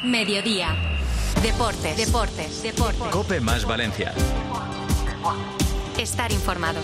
Mediodía. Deportes. COPE más Valencia. Estar informado.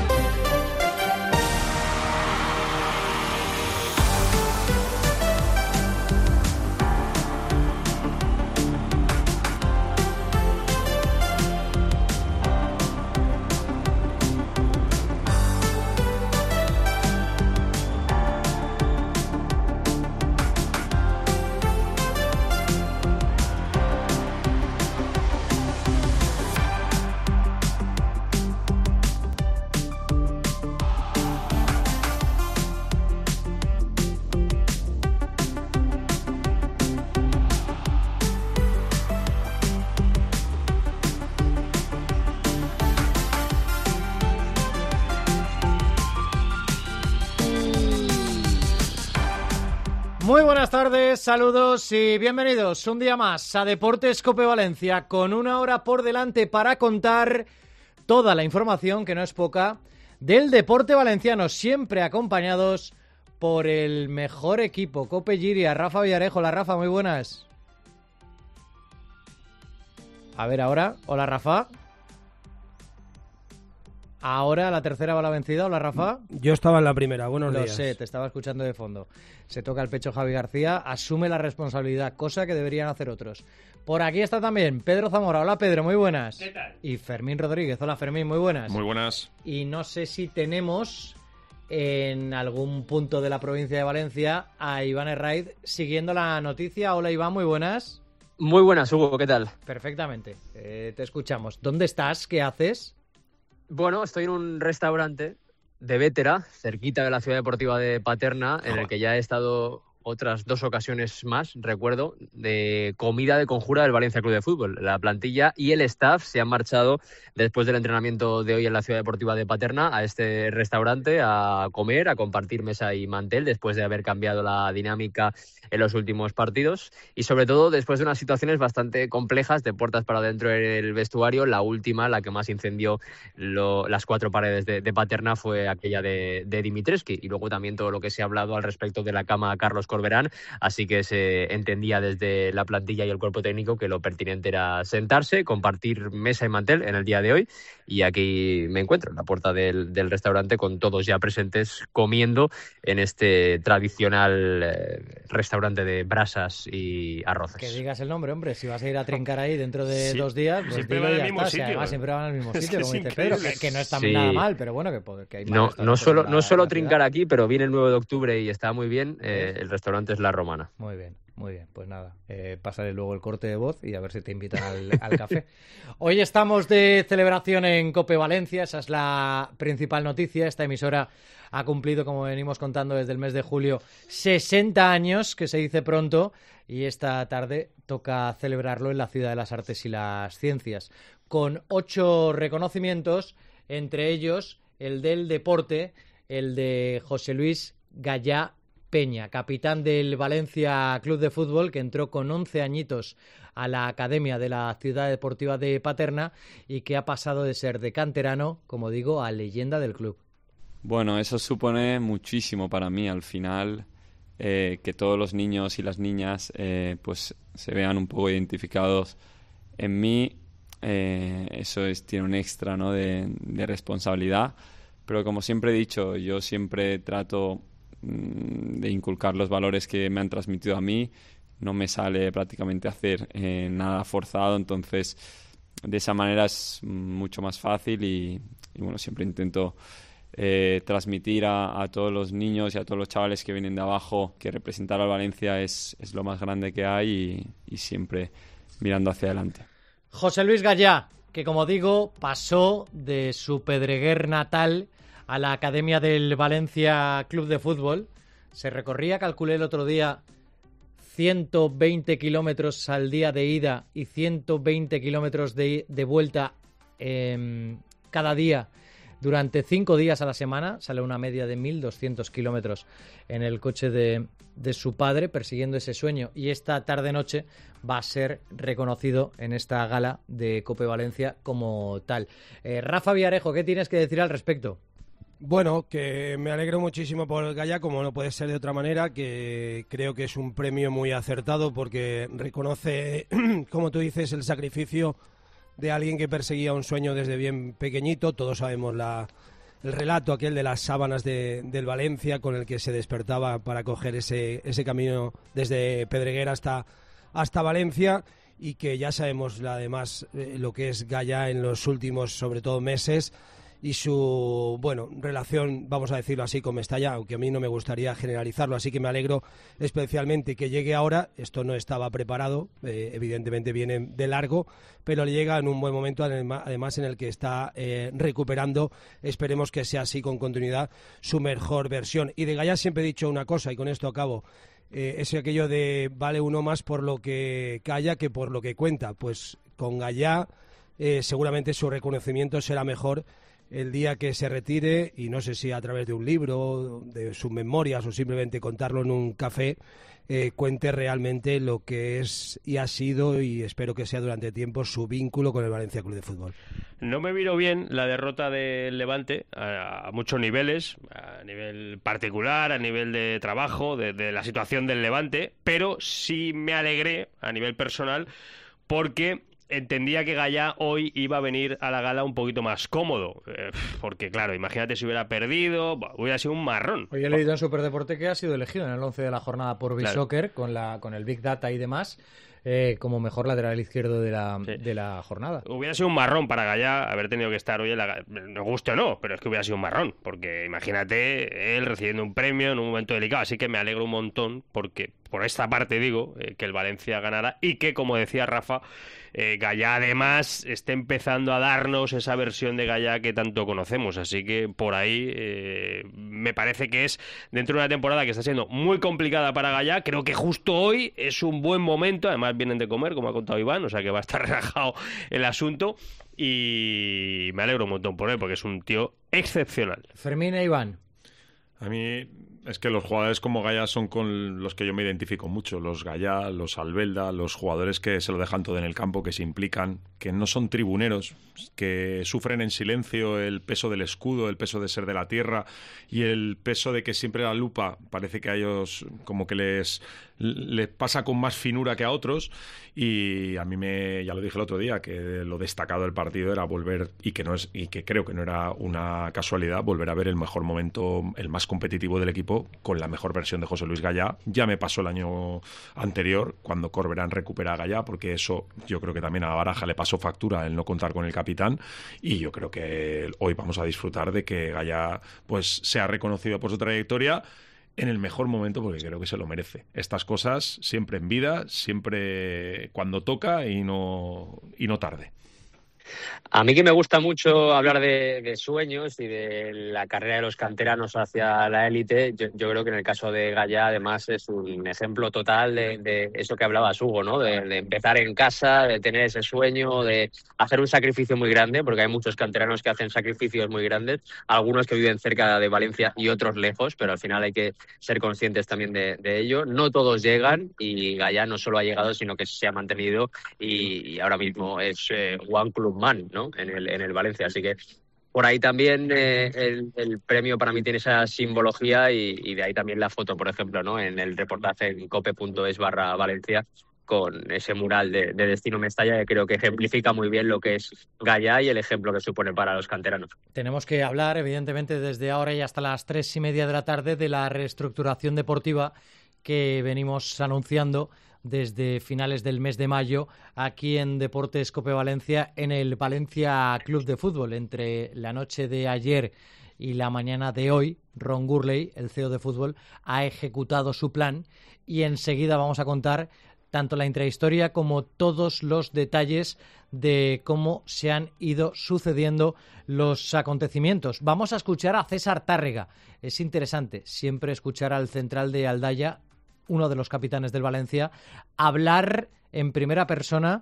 Muy buenas tardes, saludos y bienvenidos un día más a Deportes COPE Valencia, con una hora por delante para contar toda la información, que no es poca, del deporte valenciano, siempre acompañados por el mejor equipo, COPE Giria, Rafa Villarejo. Hola Rafa, muy buenas. A ver ahora, hola Rafa. Ahora la tercera va la vencida. Hola Rafa. Yo estaba en la primera, buenos días. Lo sé, te estaba escuchando de fondo. Se toca el pecho Javi García, asume la responsabilidad, cosa que deberían hacer otros. Por aquí está también Pedro Zamora. Hola Pedro, muy buenas. ¿Qué tal? Y Fermín Rodríguez. Hola Fermín, muy buenas. Muy buenas. Y no sé si tenemos en algún punto de la provincia de Valencia a Iván Herraiz siguiendo la noticia. Hola Iván, muy buenas. Muy buenas, Hugo, ¿qué tal? Perfectamente, te escuchamos. ¿Dónde estás? ¿Qué haces? Bueno, estoy en un restaurante de Vétera, cerquita de la ciudad deportiva de Paterna, en el que ya he estado otras 2 ocasiones más, recuerdo, de comida de conjura del Valencia Club de Fútbol. La plantilla y el staff se han marchado después del entrenamiento de hoy en la ciudad deportiva de Paterna a este restaurante a comer, a compartir mesa y mantel, después de haber cambiado la dinámica en los últimos partidos y sobre todo después de unas situaciones bastante complejas de puertas para adentro del vestuario. La última, la que más incendió las 4 paredes de Paterna, fue aquella de Dimitrescu, y luego también todo lo que se ha hablado al respecto de la cama Carlos Corberán, así que se entendía desde la plantilla y el cuerpo técnico que lo pertinente era sentarse, compartir mesa y mantel en el día de hoy, y aquí me encuentro en la puerta del restaurante con todos ya presentes comiendo en este tradicional restaurante de brasas y arroces. Que digas el nombre, hombre, si vas a ir a trincar ahí dentro de 2 días, pues siempre van al mismo sitio. Además siempre van al mismo sitio, como dice increíble. Pedro, que no está nada mal, pero bueno, que hay más. No solo trincar aquí, pero viene el 9 de octubre y está muy bien. El restaurante es La Romana. Muy bien, pues nada, pásale luego el corte de voz y a ver si te invitan al café. Hoy estamos de celebración en COPE Valencia, esa es la principal noticia. Esta emisora ha cumplido, como venimos contando desde el mes de julio, 60 años, que se dice pronto, y esta tarde toca celebrarlo en la Ciudad de las Artes y las Ciencias, con 8 reconocimientos, entre ellos el del deporte, el de José Luis Gallá Peña, capitán del Valencia Club de Fútbol, que entró con 11 añitos a la academia de la Ciudad Deportiva de Paterna y que ha pasado de ser de canterano, como digo, a leyenda del club. Bueno, eso supone muchísimo para mí. Al final, que todos los niños y las niñas pues se vean un poco identificados en mí, eso tiene un extra, ¿no?, de responsabilidad. Pero como siempre he dicho, yo siempre trato de inculcar los valores que me han transmitido a mí. No me sale prácticamente hacer nada forzado, entonces de esa manera es mucho más fácil y bueno, siempre intento transmitir a todos los niños y a todos los chavales que vienen de abajo que representar al Valencia es lo más grande que hay y siempre mirando hacia adelante. José Luis Gallá, que como digo, pasó de su Pedreguer natal a la academia del Valencia Club de Fútbol. Se recorría, calculé el otro día, 120 kilómetros al día de ida y 120 kilómetros de vuelta cada día durante 5 días a la semana. Sale una media de 1.200 kilómetros en el coche de su padre, persiguiendo ese sueño. Y esta tarde-noche va a ser reconocido en esta gala de COPE Valencia como tal. Rafa Villarejo, ¿qué tienes que decir al respecto? Bueno, que me alegro muchísimo por Gaya, como no puede ser de otra manera, que creo que es un premio muy acertado porque reconoce, como tú dices, el sacrificio de alguien que perseguía un sueño desde bien pequeñito. Todos sabemos el relato aquel de las sábanas del Valencia, con el que se despertaba para coger ese camino desde Pedreguera hasta Valencia, y que ya sabemos además lo que es Gaya en los últimos, sobre todo, meses, y su relación, vamos a decirlo así, con Mestalla, aunque a mí no me gustaría generalizarlo, así que me alegro especialmente que llegue ahora. Esto no estaba preparado, evidentemente viene de largo, pero le llega en un buen momento, además en el que está recuperando, esperemos que sea así con continuidad, su mejor versión. Y de Gaya siempre he dicho una cosa, y con esto acabo, es aquello de vale uno más por lo que calla que por lo que cuenta. Pues con Gaya seguramente su reconocimiento será mejor el día que se retire, y no sé si a través de un libro, de sus memorias o simplemente contarlo en un café, cuente realmente lo que es y ha sido, y espero que sea durante tiempo, su vínculo con el Valencia Club de Fútbol. No me vino bien la derrota del Levante a muchos niveles, a nivel particular, a nivel de trabajo, de la situación del Levante, pero sí me alegré a nivel personal porque entendía que Gaya hoy iba a venir a la gala un poquito más cómodo, porque claro, imagínate si hubiera perdido, hubiera sido un marrón. Hoy he leído en Superdeporte que ha sido elegido en el 11 de la jornada por Bisoccer, claro, con el Big Data y demás, como mejor lateral izquierdo de la jornada. Hubiera sido un marrón para Gaya haber tenido que estar hoy en la... Nos guste o no, pero es que hubiera sido un marrón, porque imagínate él recibiendo un premio en un momento delicado, así que me alegro un montón, porque por esta parte digo que el Valencia ganara, y que, como decía Rafa, Gaya además esté empezando a darnos esa versión de Gaya que tanto conocemos, así que por ahí me parece que es, dentro de una temporada que está siendo muy complicada para Gaya, creo que justo hoy es un buen momento. Además vienen de comer, como ha contado Iván, o sea que va a estar relajado el asunto, y me alegro un montón por él porque es un tío excepcional. Fermín e Iván. A mí es que los jugadores como Gaya son con los que yo me identifico mucho. Los Gaya, los Albelda, los jugadores que se lo dejan todo en el campo, que se implican, que no son tribuneros, que sufren en silencio el peso del escudo, el peso de ser de la tierra y el peso de que siempre la lupa parece que a ellos como que les pasa con más finura que a otros. Y a mí ya lo dije el otro día, que lo destacado del partido era volver, y que creo que no era una casualidad, volver a ver el mejor momento, el más competitivo del equipo, con la mejor versión de José Luis Gaya. Ya me pasó el año anterior, cuando Corberán recupera a Gaya, porque eso yo creo que también a Baraja le pasó factura el no contar con el capitán, y yo creo que hoy vamos a disfrutar de que Gaya pues sea reconocido por su trayectoria en el mejor momento, porque creo que se lo merece. Estas cosas siempre en vida, siempre cuando toca y no tarde. A mí, que me gusta mucho hablar de sueños y de la carrera de los canteranos hacia la élite, yo creo que en el caso de Gaya además es un ejemplo total de eso que hablabas, Hugo, ¿no? De empezar en casa, de tener ese sueño, de hacer un sacrificio muy grande, porque hay muchos canteranos que hacen sacrificios muy grandes, algunos que viven cerca de Valencia y otros lejos, pero al final hay que ser conscientes también de ello. No todos llegan, y Gaya no solo ha llegado, sino que se ha mantenido, y ahora mismo es One Club Man, ¿no? en el Valencia, así que por ahí también el premio para mí tiene esa simbología, y de ahí también la foto, por ejemplo, ¿no? En el reportaje en cope.es/Valencia, con ese mural de Destino Mestalla, que creo que ejemplifica muy bien lo que es Gaya y el ejemplo que supone para los canteranos. Tenemos que hablar, evidentemente, desde ahora y hasta las 3:30 de la tarde, de la reestructuración deportiva que venimos anunciando desde finales del mes de mayo aquí en Deportes Cope Valencia, en el Valencia Club de Fútbol. Entre la noche de ayer y la mañana de hoy, Ron Gurley, el CEO de fútbol, ha ejecutado su plan, y enseguida vamos a contar tanto la intrahistoria como todos los detalles de cómo se han ido sucediendo los acontecimientos. Vamos a escuchar a César Tárrega. Es interesante siempre escuchar al central de Aldaya, uno de los capitanes del Valencia, hablar en primera persona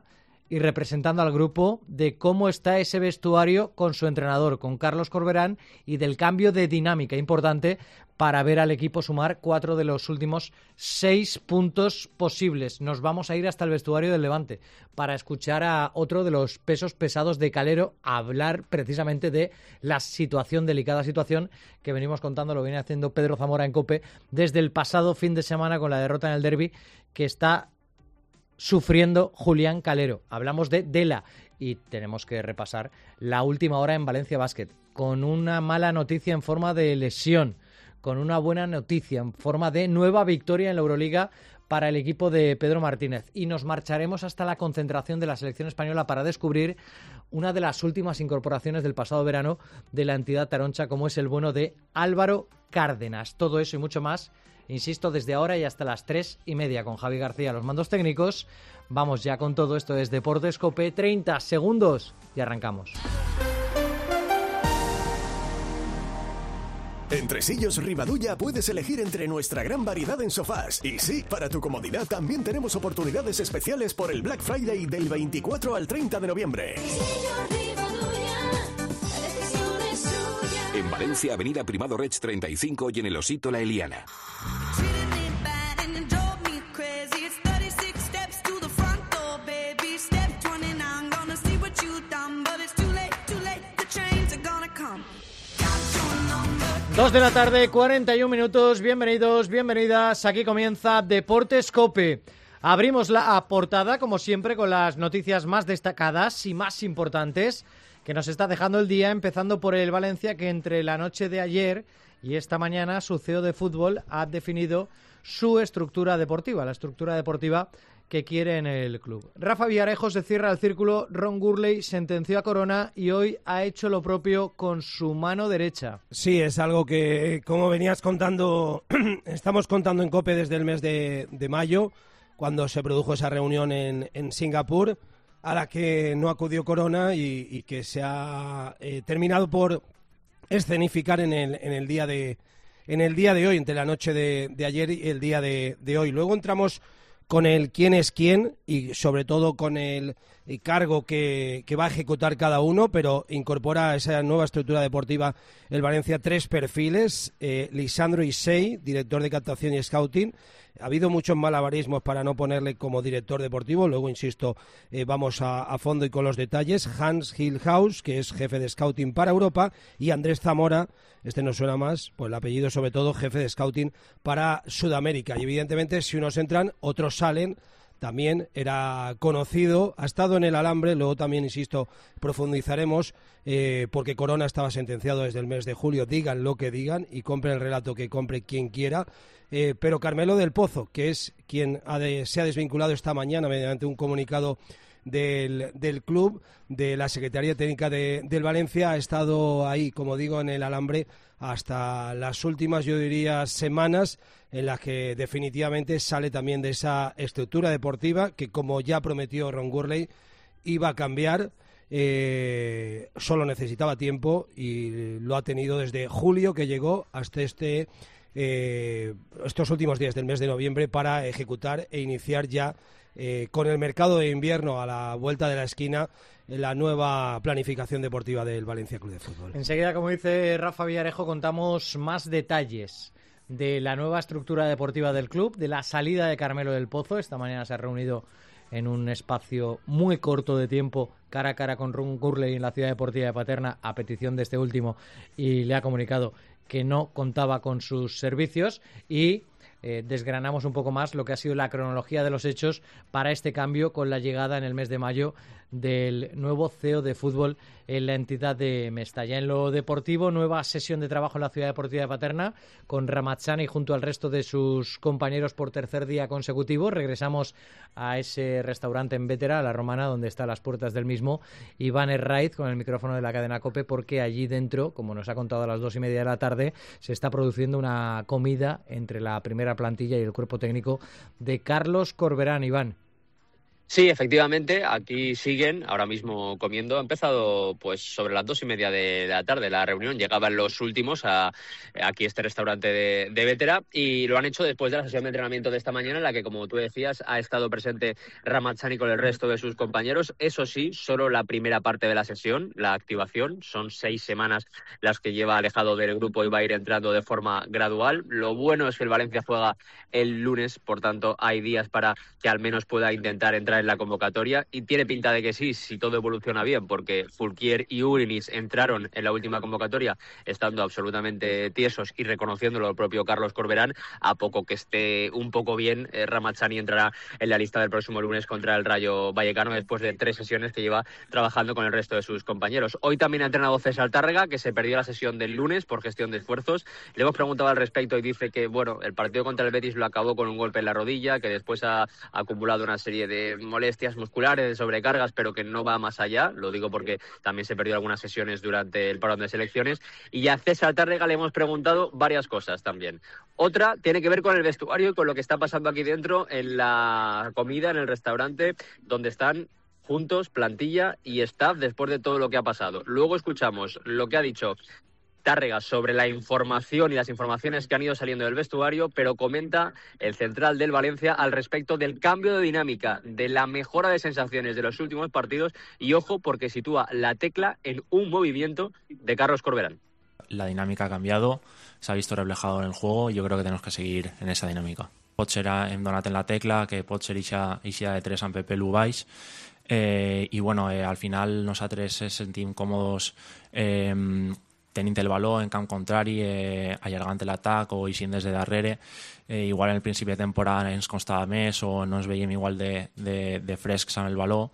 y representando al grupo de cómo está ese vestuario con su entrenador, con Carlos Corberán, y del cambio de dinámica importante para ver al equipo sumar 4 de los últimos 6 puntos posibles. Nos vamos a ir hasta el vestuario del Levante para escuchar a otro de los pesos pesados de Calero hablar precisamente de la delicada situación que venimos contando, lo viene haciendo Pedro Zamora en COPE desde el pasado fin de semana con la derrota en el derbi que está sufriendo Julián Calero. Hablamos de Dela y tenemos que repasar la última hora en Valencia Basket, con una mala noticia en forma de lesión, con una buena noticia en forma de nueva victoria en la Euroliga para el equipo de Pedro Martínez. Y nos marcharemos hasta la concentración de la selección española para descubrir una de las últimas incorporaciones del pasado verano de la entidad taroncha, como es el bueno de Álvaro Cárdenas. Todo eso y mucho más, insisto, desde ahora y hasta las 3:30 con Javi García, los mandos técnicos. Vamos ya con todo. Esto es Deportes COPE, 30 segundos y arrancamos. En Tresillos Rivadulla puedes elegir entre nuestra gran variedad en sofás. Y sí, para tu comodidad también tenemos oportunidades especiales por el Black Friday del 24 al 30 de noviembre. En Valencia, Avenida Primado Reig 35 y en el Osito La Eliana. Dos de la tarde, 41 minutos. Bienvenidos, bienvenidas. Aquí comienza Deportes COPE. Abrimos la portada, como siempre, con las noticias más destacadas y más importantes que nos está dejando el día, empezando por el Valencia, que entre la noche de ayer y esta mañana su CEO de fútbol ha definido su estructura deportiva, la estructura deportiva que quiere en el club. Rafa Villarejo se cierra el círculo, Ron Gurley sentenció a Corona y hoy ha hecho lo propio con su mano derecha. Sí, es algo que, como venías contando, estamos contando en COPE desde el mes de mayo, cuando se produjo esa reunión en Singapur, a la que no acudió Corona y que se ha terminado por escenificar en el día de hoy, entre la noche de ayer y el día de hoy. Luego entramos con el quién es quién y sobre todo con el cargo que va a ejecutar cada uno, pero incorpora a esa nueva estructura deportiva el Valencia 3 perfiles. Lisandro Isei, director de captación y scouting. Ha habido muchos malabarismos para no ponerle como director deportivo, luego, insisto, vamos a fondo y con los detalles. Hans Hillhaus, que es jefe de scouting para Europa, y Andrés Zamora, este nos suena más, pues el apellido sobre todo, jefe de scouting para Sudamérica. Y evidentemente, si unos entran, otros salen. También era conocido, ha estado en el alambre, luego también, insisto, profundizaremos, porque Corona estaba sentenciado desde el mes de julio, digan lo que digan y compre el relato que compre quien quiera, pero Carmelo del Pozo, que es quien se ha desvinculado esta mañana mediante un comunicado del club, de la Secretaría Técnica del Valencia, ha estado ahí, como digo, en el alambre hasta las últimas, yo diría, semanas, en las que definitivamente sale también de esa estructura deportiva que, como ya prometió Ron Gurley, iba a cambiar. Solo necesitaba tiempo y lo ha tenido desde julio, que llegó, hasta estos últimos días del mes de noviembre para ejecutar e iniciar ya con el mercado de invierno a la vuelta de la esquina la nueva planificación deportiva del Valencia Club de Fútbol. Enseguida, como dice Rafa Villarejo, contamos más detalles de la nueva estructura deportiva del club, de la salida de Carmelo del Pozo. Esta mañana se ha reunido en un espacio muy corto de tiempo, cara a cara con Ron Gurley en la Ciudad Deportiva de Paterna, a petición de este último, y le ha comunicado que no contaba con sus servicios, y desgranamos un poco más lo que ha sido la cronología de los hechos para este cambio, con la llegada en el mes de mayo del nuevo CEO de fútbol en la entidad de Mestalla. En lo deportivo, nueva sesión de trabajo en la Ciudad Deportiva de Paterna con Ramazzani junto al resto de sus compañeros por tercer día consecutivo. Regresamos a ese restaurante en Vétera, La Romana, donde está a las puertas del mismo Iván Herraiz con el micrófono de la cadena COPE, porque allí dentro, como nos ha contado a las 2:30 de la tarde, se está produciendo una comida entre la primera plantilla y el cuerpo técnico de Carlos Corberán. Iván. Sí, efectivamente, aquí siguen ahora mismo comiendo. Ha empezado pues sobre las 2:30 de la tarde la reunión. Llegaban los últimos aquí este restaurante de Vétera y lo han hecho después de la sesión de entrenamiento de esta mañana en la que, como tú decías, ha estado presente Ramazzani con el resto de sus compañeros. Eso sí, solo la primera parte de la sesión, la activación. Son 6 semanas las que lleva alejado del grupo y va a ir entrando de forma gradual. Lo bueno es que el Valencia juega el lunes, por tanto hay días para que al menos pueda intentar entrar en la convocatoria y tiene pinta de que sí, si todo evoluciona bien, porque Fulquier y Urinis entraron en la última convocatoria estando absolutamente tiesos y reconociéndolo el propio Carlos Corberán. A poco que esté un poco bien, Ramazzani entrará en la lista del próximo lunes contra el Rayo Vallecano después de 3 sesiones que lleva trabajando con el resto de sus compañeros. Hoy también ha entrenado César Tárrega, que se perdió la sesión del lunes por gestión de esfuerzos. Le hemos preguntado al respecto y dice que bueno, el partido contra el Betis lo acabó con un golpe en la rodilla, que después ha acumulado una serie de molestias musculares, de sobrecargas, pero que no va más allá. Lo digo porque también se perdió algunas sesiones durante el parón de selecciones. Y a César Tárrega le hemos preguntado varias cosas también. Otra tiene que ver con el vestuario y con lo que está pasando aquí dentro en la comida, en el restaurante, donde están juntos plantilla y staff después de todo lo que ha pasado. Luego escuchamos lo que ha dicho Tárrega sobre la información y las informaciones que han ido saliendo del vestuario, pero comenta el central del Valencia al respecto del cambio de dinámica, de la mejora de sensaciones de los últimos partidos y ojo porque sitúa la tecla en un movimiento de Carlos Corberán. La dinámica ha cambiado, se ha visto reflejado en el juego y yo creo que tenemos que seguir en esa dinámica. Potser hem donat en la tecla que Potser ixa de 3 amb Pepe Lubais i bueno, al final nosaltres sentim còmodes tenint el valor en camp contrari, allargant l'atac o eixint des de darrere. Igual en el principi de temporada ens costava més o no ens veiem igual de frescs amb el valor.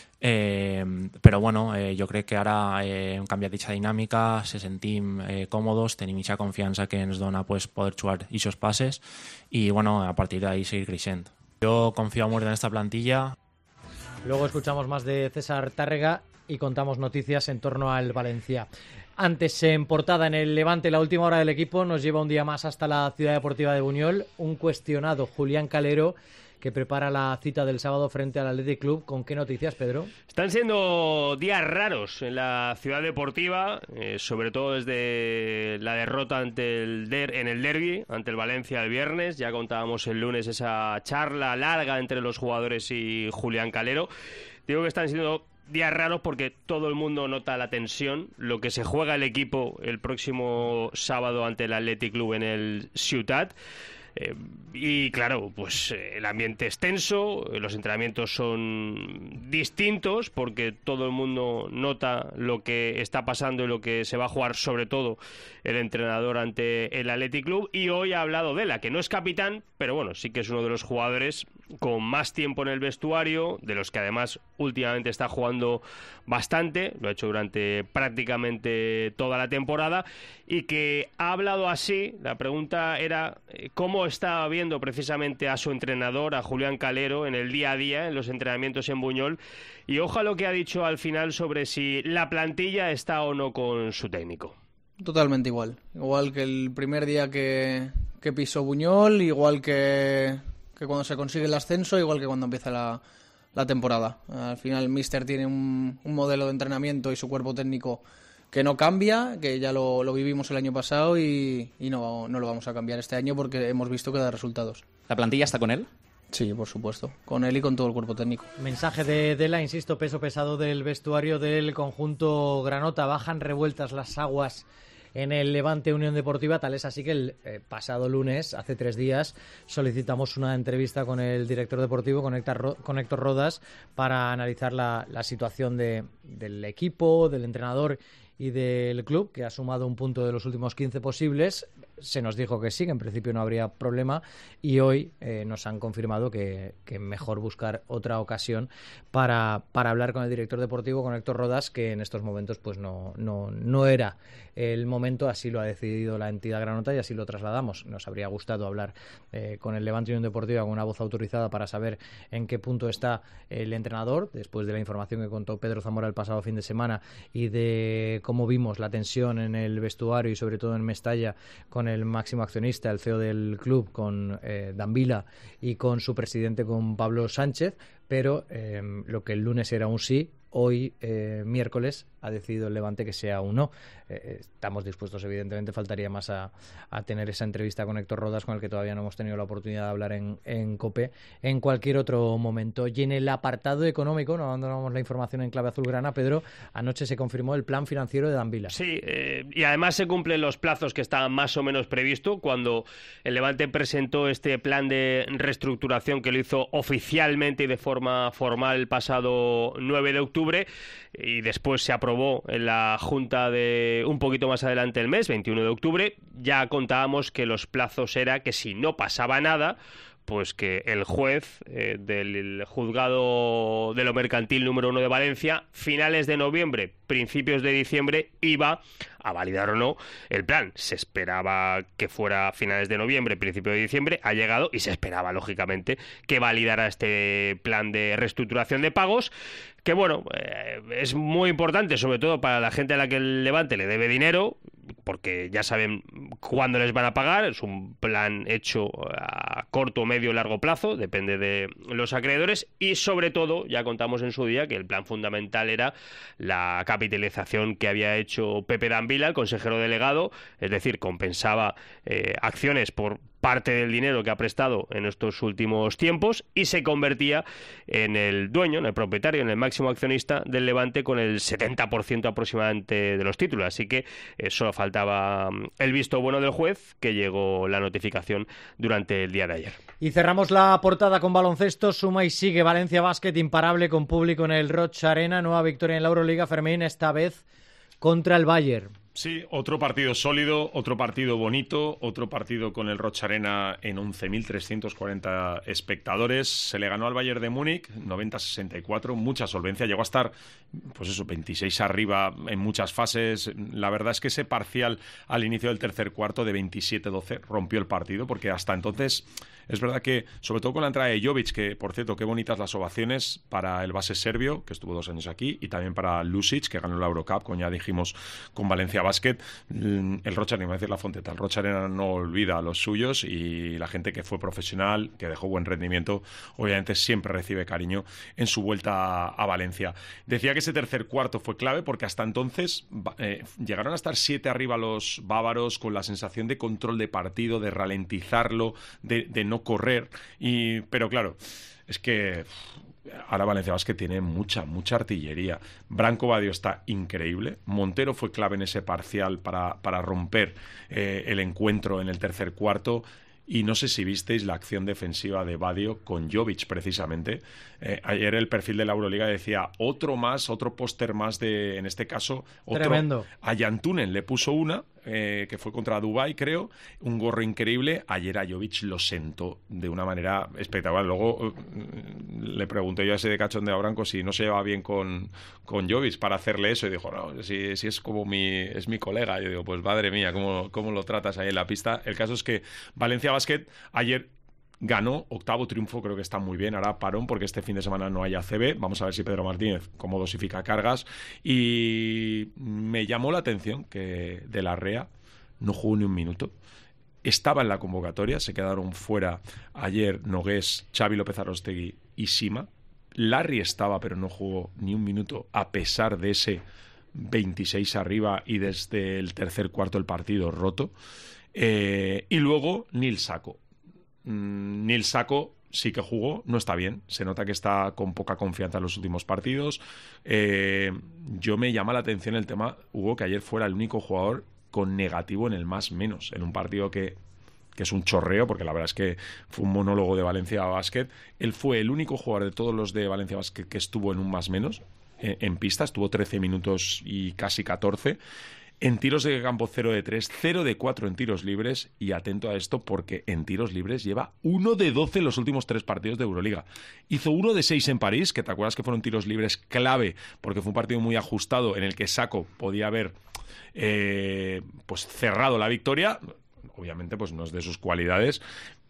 Però bueno, jo crec que ara hem canviat aquesta dinàmica, se sentim còmodes, tenim aquesta confiança que ens dona pues, poder jugar aquests passes i bueno, a partir d'ahí seguir creixent. Jo confío a muerte en esta plantilla. Luego escuchamos más de César Tárrega y contamos noticias en torno al Valencia. Antes, en portada, en el Levante, la última hora del equipo nos lleva un día más hasta la Ciudad Deportiva de Buñol. Un cuestionado, Julián Calero, que prepara la cita del sábado frente al Athletic Club. ¿Con qué noticias, Pedro? Están siendo días raros en la Ciudad Deportiva, sobre todo desde la derrota en el derbi ante el Valencia el viernes. Ya contábamos el lunes esa charla larga entre los jugadores y Julián Calero. Digo que están siendo días raros porque todo el mundo nota la tensión, lo que se juega el equipo el próximo sábado ante el Athletic Club en el Ciutat. Y claro, pues el ambiente es tenso, los entrenamientos son distintos porque todo el mundo nota lo que está pasando y lo que se va a jugar, sobre todo el entrenador ante el Athletic Club. Y hoy ha hablado Dela, que no es capitán, pero bueno, sí que es uno de los jugadores con más tiempo en el vestuario, de los que además últimamente está jugando bastante, lo ha hecho durante prácticamente toda la temporada, y que ha hablado así. La pregunta era cómo está viendo precisamente a su entrenador, a Julián Calero, en el día a día, en los entrenamientos en Buñol, y ojo a lo que ha dicho al final sobre si la plantilla está o no con su técnico. Totalmente igual que el primer día que pisó Buñol, igual que cuando se consigue el ascenso, igual que cuando empieza la temporada. Al final el míster tiene un modelo de entrenamiento y su cuerpo técnico que no cambia, que ya lo vivimos el año pasado y no lo vamos a cambiar este año porque hemos visto que da resultados. ¿La plantilla está con él? Sí, por supuesto, con él y con todo el cuerpo técnico. Mensaje de Dela, insisto, peso pesado del vestuario del conjunto granota. Bajan revueltas las aguas en el Levante Unión Deportiva, tal es así que el pasado lunes, hace 3 días, solicitamos una entrevista con el director deportivo, con Héctor Rodas, para analizar la situación del equipo, del entrenador y del club, que ha sumado un punto de los últimos 15 posibles. Se nos dijo que sí, que en principio no habría problema, y hoy nos han confirmado que mejor buscar otra ocasión para hablar con el director deportivo, con Héctor Rodas, que en estos momentos pues no era el momento. Así lo ha decidido la entidad granota y así lo trasladamos. Nos habría gustado hablar con el Levante Unión Deportiva con una voz autorizada para saber en qué punto está el entrenador, después de la información que contó Pedro Zamora el pasado fin de semana y de cómo vimos la tensión en el vestuario y sobre todo en Mestalla con el máximo accionista, el CEO del club, con Dan Vila, y con su presidente, con Pablo Sánchez. pero lo que el lunes era un sí, hoy, miércoles, ha decidido el Levante que sea un no. Estamos dispuestos, evidentemente, faltaría más a tener esa entrevista con Héctor Rodas, con el que todavía no hemos tenido la oportunidad de hablar en COPE, en cualquier otro momento. Y en el apartado económico, no abandonamos la información en clave azulgrana, Pedro, anoche se confirmó el plan financiero de Dan Vila. Sí, y además se cumplen los plazos que estaban más o menos previstos cuando el Levante presentó este plan de reestructuración, que lo hizo oficialmente y de forma formal el pasado 9 de octubre, y después se aprobó en la Junta de un poquito más adelante del mes, 21 de octubre. Ya contábamos que los plazos era que si no pasaba nada, pues que el juez del juzgado de lo mercantil número 1 de Valencia, finales de noviembre, principios de diciembre, iba a validar o no el plan. Se esperaba que fuera finales de noviembre, principio de diciembre, ha llegado, y se esperaba, lógicamente, que validara este plan de reestructuración de pagos, que bueno, es muy importante, sobre todo para la gente a la que el Levante le debe dinero, porque ya saben cuándo les van a pagar. Es un plan hecho a corto, medio, largo plazo, depende de los acreedores, y sobre todo, ya contamos en su día que el plan fundamental era la capitalización que había hecho Pepe Dan Vila, el consejero delegado, es decir, compensaba acciones por parte del dinero que ha prestado en estos últimos tiempos, y se convertía en el dueño, en el propietario, en el máximo accionista del Levante, con el 70% aproximadamente de los títulos. Así que solo faltaba el visto bueno del juez, que llegó la notificación durante el día de ayer. Y cerramos la portada con baloncesto. Suma y sigue Valencia Basket, imparable con público en el Roig Arena. Nueva victoria en la Euroliga, Fermín, esta vez contra el Bayern. Sí, otro partido sólido, otro partido bonito, otro partido con el Roig Arena en 11.340 espectadores. Se le ganó al Bayern de Múnich 90-64, mucha solvencia. Llegó a estar, pues eso, 26 arriba en muchas fases. La verdad es que ese parcial al inicio del tercer cuarto de 27-12 rompió el partido, porque hasta entonces es verdad que, sobre todo con la entrada de Jovic, que por cierto, qué bonitas las ovaciones para el base serbio, que estuvo 2 años aquí, y también para Lucic, que ganó la Eurocup, como ya dijimos, con Valencia Basket. El Roig Arena, iba a decir la Fonteta, el Roig Arena no olvida a los suyos, y la gente que fue profesional, que dejó buen rendimiento, obviamente siempre recibe cariño en su vuelta a Valencia. Decía que ese tercer cuarto fue clave, porque hasta entonces llegaron a estar 7 arriba los bávaros, con la sensación de control de partido, de ralentizarlo, de no correr, pero claro, es que ahora Valencia Basket tiene mucha artillería. Branco Badio está increíble. Montero fue clave en ese parcial para romper el encuentro en el tercer cuarto. Y no sé si visteis la acción defensiva de Badio con Jovic, precisamente. Ayer el perfil de la Euroliga decía otro póster más de, en este caso, otro. Tremendo. A Yantunen le puso una, que fue contra Dubái, creo, un gorro increíble. Ayer a Jovic lo sentó de una manera espectacular. Luego le pregunté yo a ese de cachondeo a Branco si no se lleva bien con Jovic para hacerle eso, y dijo, no, si es como es mi colega. Yo digo, pues madre mía, ¿cómo lo tratas ahí en la pista? El caso es que Valencia Basket ayer ganó, 8º triunfo, creo que está muy bien. Ahora parón porque este fin de semana no hay ACB. Vamos a ver si Pedro Martínez cómo dosifica cargas. Y me llamó la atención que De la Rea no jugó ni un minuto. Estaba en la convocatoria, se quedaron fuera ayer Nogués, Xavi López Arostegui y Sima. Larry estaba, pero no jugó ni un minuto, a pesar de ese 26 arriba y desde el tercer cuarto del partido roto. Y luego Nil Sako. Nil Sako sí que jugó, no está bien, se nota que está con poca confianza en los últimos partidos. Yo me llama la atención el tema, Hugo, que ayer fuera el único jugador con negativo en el más menos, en un partido que es un chorreo, porque la verdad es que fue un monólogo de Valencia Basket. Él fue el único jugador de todos los de Valencia Basket que estuvo en un más menos en pista, estuvo 13 minutos y casi 14. En tiros de campo 0 de 3, 0 de 4 en tiros libres, y atento a esto porque en tiros libres lleva 1 de 12 en los últimos 3 partidos de Euroliga. Hizo 1 de 6 en París, que te acuerdas que fueron tiros libres clave porque fue un partido muy ajustado en el que Sako podía haber pues cerrado la victoria. Obviamente pues no es de sus cualidades.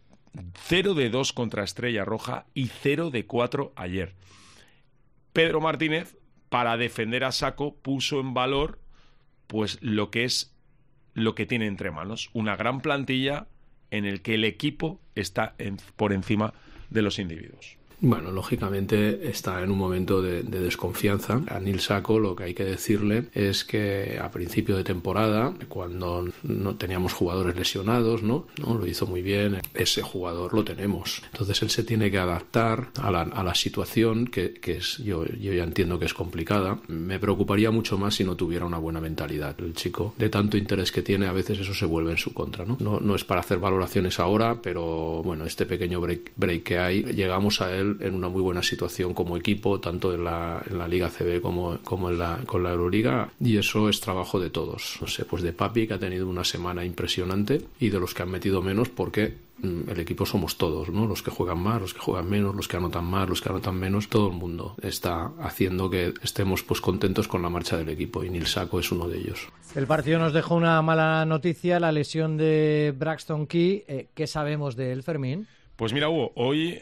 0 de 2 contra Estrella Roja y 0 de 4 ayer. Pedro Martínez, para defender a Sako, puso en valor pues lo que tiene entre manos, una gran plantilla en el que el equipo está por encima de los individuos. Bueno, lógicamente está en un momento de desconfianza. A Nil Sako lo que hay que decirle es que a principio de temporada, cuando no teníamos jugadores lesionados, ¿no? Lo hizo muy bien. Ese jugador lo tenemos. Entonces él se tiene que adaptar a la situación que es, yo ya entiendo que es complicada. Me preocuparía mucho más si no tuviera una buena mentalidad. El chico, de tanto interés que tiene, a veces eso se vuelve en su contra, ¿no? No es para hacer valoraciones ahora, pero bueno, este pequeño break que hay, llegamos a él en una muy buena situación como equipo, tanto en la Liga CB como con la Euroliga, y eso es trabajo de todos. No sé, pues de Papi, que ha tenido una semana impresionante, y de los que han metido menos, porque el equipo somos todos, ¿no? Los que juegan más, los que juegan menos, los que anotan más, los que anotan menos, todo el mundo está haciendo que estemos pues contentos con la marcha del equipo, y Nil Sako es uno de ellos. El partido nos dejó una mala noticia, la lesión de Braxton Key. ¿Qué sabemos de él, Fermín? Pues mira, Hugo, hoy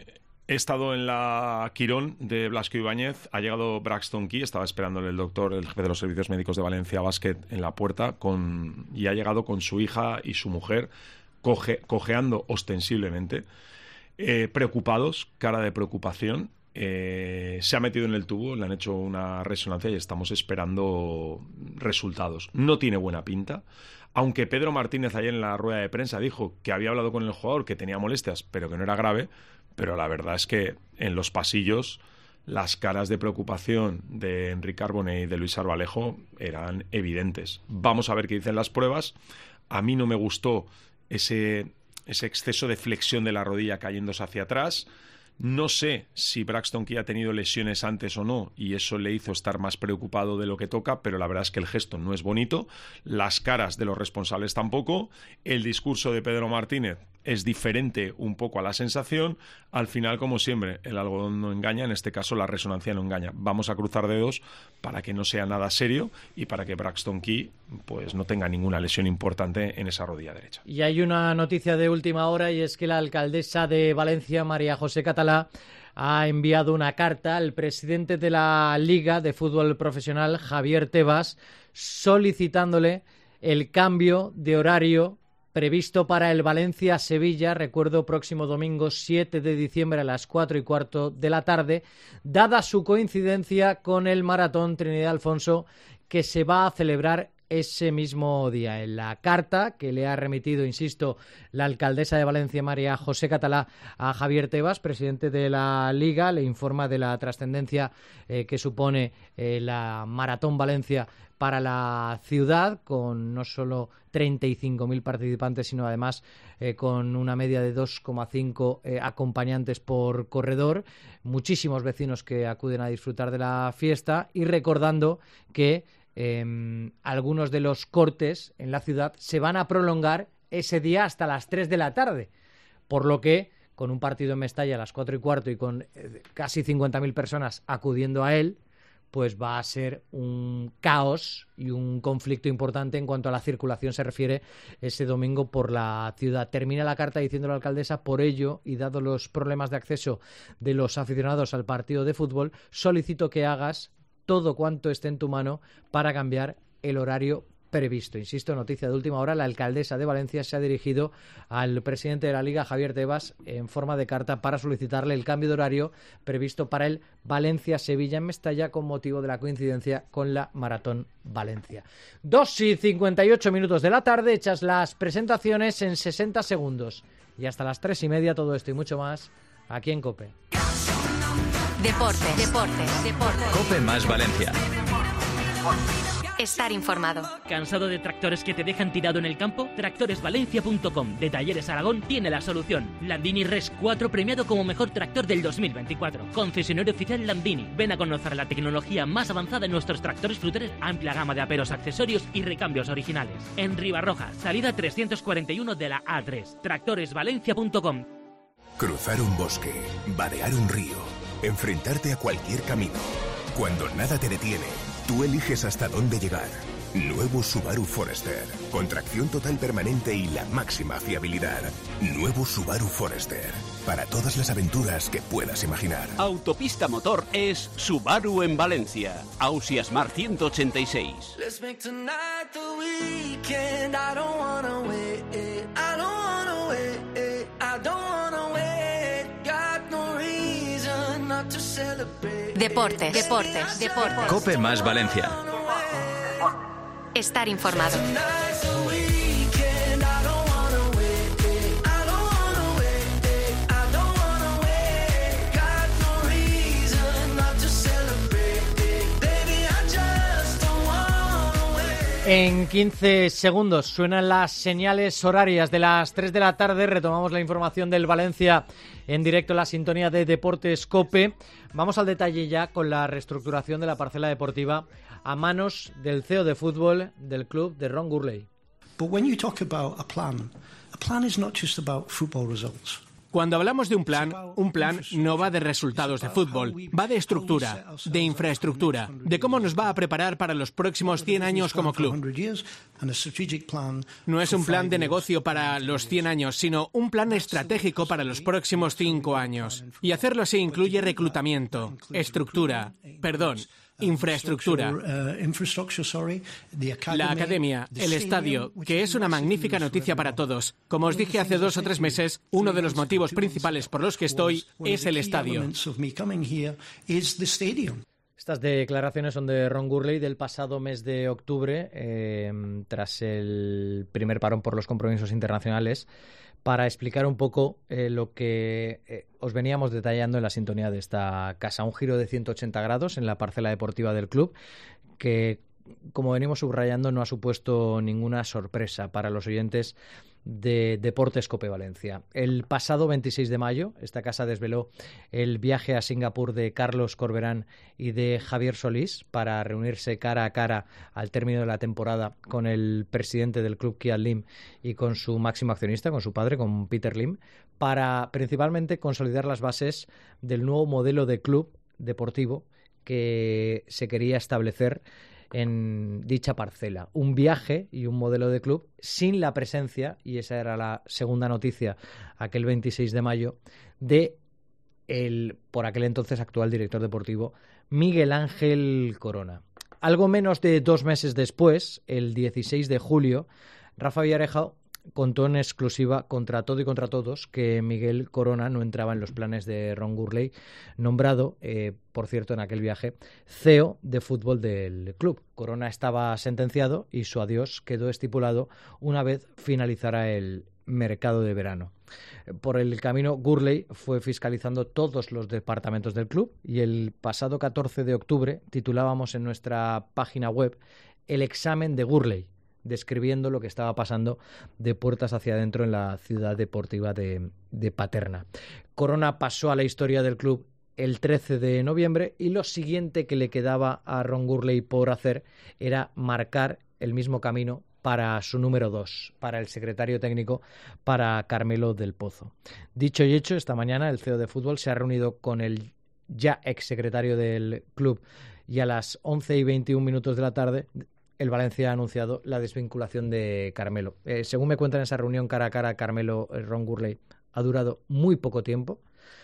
he estado en la Quirón de Blasco Ibáñez, ha llegado Braxton Key, estaba esperándole el doctor, el jefe de los servicios médicos de Valencia Basket, en la puerta, y ha llegado con su hija y su mujer, cojeando ostensiblemente, preocupados, cara de preocupación. Se ha metido en el tubo, le han hecho una resonancia y estamos esperando resultados. No tiene buena pinta, aunque Pedro Martínez ayer en la rueda de prensa dijo que había hablado con el jugador, que tenía molestias, pero que no era grave. Pero la verdad es que en los pasillos las caras de preocupación de Enrique Carbone y de Luis Arbalejo eran evidentes. Vamos a ver qué dicen las pruebas. A mí no me gustó ese exceso de flexión de la rodilla cayéndose hacia atrás. No sé si Braxton Key ha tenido lesiones antes o no, y eso le hizo estar más preocupado de lo que toca, pero la verdad es que el gesto no es bonito, las caras de los responsables tampoco, el discurso de Pedro Martínez es diferente un poco a la sensación. Al final, como siempre, el algodón no engaña, en este caso la resonancia no engaña. Vamos a cruzar dedos para que no sea nada serio y para que Braxton Key pues no tenga ninguna lesión importante en esa rodilla derecha. Y hay una noticia de última hora, y es que la alcaldesa de Valencia, María José Catalá, ha enviado una carta al presidente de la Liga de Fútbol Profesional, Javier Tebas, solicitándole el cambio de horario previsto para el Valencia-Sevilla, recuerdo, próximo domingo 7 de diciembre a las 4:15 de la tarde, dada su coincidencia con el Maratón Trinidad Alfonso, que se va a celebrar ese mismo día. En la carta que le ha remitido, insisto, la alcaldesa de Valencia, María José Catalá, a Javier Tebas, presidente de la Liga, le informa de la trascendencia que supone la Maratón Valencia para la ciudad, con no solo 35.000 participantes, sino además con una media de 2,5 acompañantes por corredor, muchísimos vecinos que acuden a disfrutar de la fiesta, y recordando que algunos de los cortes en la ciudad se van a prolongar ese día hasta las 3 de la tarde, por lo que con un partido en Mestalla a las 4:15 y con casi 50.000 personas acudiendo a él, pues va a ser un caos y un conflicto importante en cuanto a la circulación se refiere ese domingo por la ciudad. Termina la carta diciendo la alcaldesa: por ello, y dado los problemas de acceso de los aficionados al partido de fútbol, solicito que hagas todo cuanto esté en tu mano para cambiar el horario previsto. Insisto, noticia de última hora, la alcaldesa de Valencia se ha dirigido al presidente de la Liga, Javier Tebas, en forma de carta para solicitarle el cambio de horario previsto para el Valencia-Sevilla en Mestalla, con motivo de la coincidencia con la Maratón Valencia. 2:58 minutos de la tarde, hechas las presentaciones en 60 segundos. Y hasta las 3:30, todo esto y mucho más aquí en COPE. Deportes. COPE más Valencia. Estar informado. ¿Cansado de tractores que te dejan tirado en el campo? Tractoresvalencia.com de Talleres Aragón tiene la solución. Landini Res 4 premiado como mejor tractor del 2024. Concesionario oficial Landini. Ven a conocer la tecnología más avanzada en nuestros tractores fruteros. Amplia gama de aperos, accesorios y recambios originales. En Ribarroja, salida 341 de la A3. Tractoresvalencia.com. Cruzar un bosque, vadear un río, enfrentarte a cualquier camino. Cuando nada te detiene, tú eliges hasta dónde llegar. Nuevo Subaru Forester. Con tracción total permanente y la máxima fiabilidad. Nuevo Subaru Forester. Para todas las aventuras que puedas imaginar. Autopista Motor es Subaru en Valencia. Ausia Smart 186. Let's make tonight the weekend. I don't wanna wait. I don't wanna wait. I don't wanna wait. Got no reason. Deportes. Cope más Valencia. Estar informado. En 15 segundos suenan las señales horarias de las 3 de la tarde. Retomamos la información del Valencia en directo en la sintonía de Deportes COPE. Vamos al detalle ya con la reestructuración de la parcela deportiva a manos del CEO de fútbol del club, de Ron Gurley. Cuando hablamos de un plan no va de resultados de fútbol, va de estructura, de infraestructura, de cómo nos va a preparar para los próximos 100 años como club. No es un plan de negocio para los 100 años, sino un plan estratégico para los próximos 5 años. Y hacerlo así incluye reclutamiento, infraestructura, la academia, el estadio, que es una magnífica noticia para todos. Como os dije hace 2 o 3 meses, uno de los motivos principales por los que estoy es el estadio. Estas declaraciones son de Ron Gurley del pasado mes de octubre, tras el primer parón por los compromisos internacionales, para explicar un poco lo que os veníamos detallando en la sintonía de esta casa. Un giro de 180 grados en la parcela deportiva del club que, como venimos subrayando, no ha supuesto ninguna sorpresa para los oyentes de Deportes COPE Valencia. El pasado 26 de mayo, esta casa desveló el viaje a Singapur de Carlos Corberán y de Javier Solís para reunirse cara a cara al término de la temporada con el presidente del club, Kiat Lim, y con su máximo accionista, con su padre, con Peter Lim, para principalmente consolidar las bases del nuevo modelo de club deportivo que se quería establecer en dicha parcela. Un viaje y un modelo de club sin la presencia, y esa era la segunda noticia aquel 26 de mayo, de el por aquel entonces actual director deportivo Miguel Ángel Corona. Algo menos de 2 meses después, el 16 de julio, Rafa Villarejo contó en exclusiva contra todo y contra todos que Miguel Corona no entraba en los planes de Ron Gurley, nombrado, por cierto, en aquel viaje, CEO de fútbol del club. Corona estaba sentenciado y su adiós quedó estipulado una vez finalizara el mercado de verano. Por el camino, Gurley fue fiscalizando todos los departamentos del club y el pasado 14 de octubre titulábamos en nuestra página web El examen de Gurley, describiendo lo que estaba pasando de puertas hacia adentro en la ciudad deportiva de Paterna. Corona pasó a la historia del club el 13 de noviembre y lo siguiente que le quedaba a Ron Gurley por hacer era marcar el mismo camino para su número 2, para el secretario técnico, para Carmelo del Pozo. Dicho y hecho, esta mañana el CEO de fútbol se ha reunido con el ya exsecretario del club y a las 11:21 de la tarde el Valencia ha anunciado la desvinculación de Carmelo. Según me cuentan, esa reunión cara a cara Carmelo-Ron Gurley ha durado muy poco tiempo.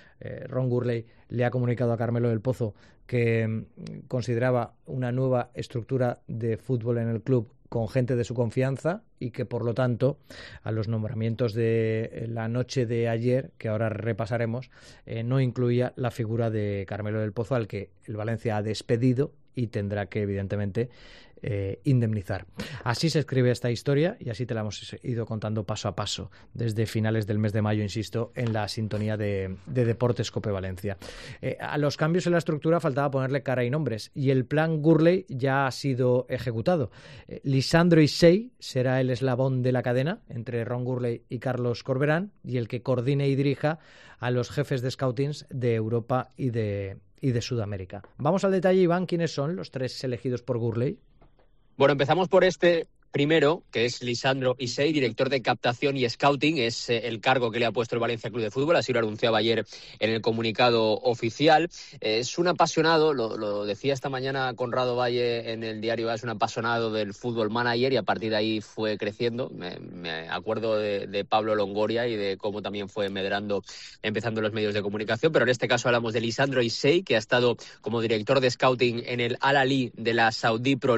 Ron Gurley le ha comunicado a Carmelo del Pozo que consideraba una nueva estructura de fútbol en el club con gente de su confianza y que, por lo tanto, a los nombramientos de la noche de ayer, que ahora repasaremos, no incluía la figura de Carmelo del Pozo, al que el Valencia ha despedido y tendrá que, evidentemente, indemnizar. Así se escribe esta historia y así te la hemos ido contando paso a paso desde finales del mes de mayo, insisto, en la sintonía de Deportes COPE Valencia. A los cambios en la estructura faltaba ponerle cara y nombres y el plan Gurley ya ha sido ejecutado. Lisandro Isei será el eslabón de la cadena entre Ron Gurley y Carlos Corberán y el que coordine y dirija a los jefes de scoutings de Europa y de Sudamérica. Vamos al detalle, Iván. ¿Quiénes son los 3 elegidos por Gurley? Bueno, empezamos por este primero, que es Lisandro Isei, director de captación y scouting. Es el cargo que le ha puesto el Valencia Club de Fútbol, así lo anunciaba ayer en el comunicado oficial. Es un apasionado, lo decía esta mañana Conrado Valle en el diario, es un apasionado del fútbol manager y a partir de ahí fue creciendo. Me acuerdo de Pablo Longoria y de cómo también fue medrando, empezando en los medios de comunicación, pero en este caso hablamos de Lisandro Isei, que ha estado como director de scouting en el Al Ahly de la Saudi Pro League,